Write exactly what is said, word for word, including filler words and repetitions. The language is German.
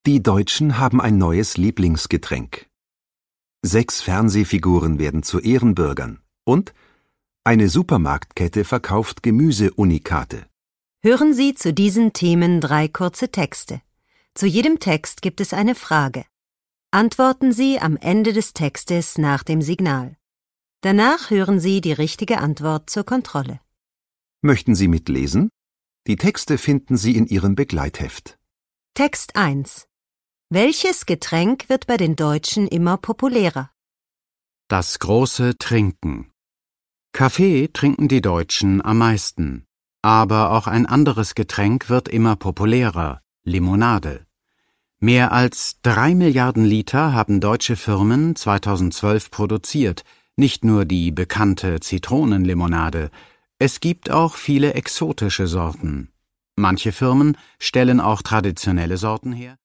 Die Deutschen haben ein neues Lieblingsgetränk. Sechs Fernsehfiguren werden zu Ehrenbürgern. Und eine Supermarktkette verkauft Gemüseunikate. Hören Sie zu diesen Themen drei kurze Texte. Zu jedem Text gibt es eine Frage. Antworten Sie am Ende des Textes nach dem Signal. Danach hören Sie die richtige Antwort zur Kontrolle. Möchten Sie mitlesen? Die Texte finden Sie in Ihrem Begleitheft. Text eins. Welches Getränk wird bei den Deutschen immer populärer? Das große Trinken. Kaffee trinken die Deutschen am meisten. Aber auch ein anderes Getränk wird immer populärer: Limonade. Mehr als drei Milliarden Liter haben deutsche Firmen zweitausendzwölf produziert, nicht nur die bekannte Zitronenlimonade. Es gibt auch viele exotische Sorten. Manche Firmen stellen auch traditionelle Sorten her.